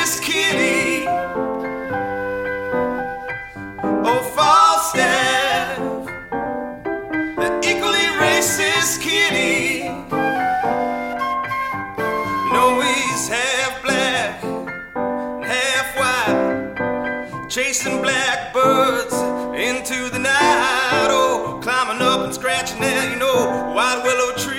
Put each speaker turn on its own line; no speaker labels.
racist kitty. Oh, Falstaff, the equally racist kitty. No, he's half black, half white, chasing blackbirds into the night. Oh, climbing up and scratching at, white willow tree.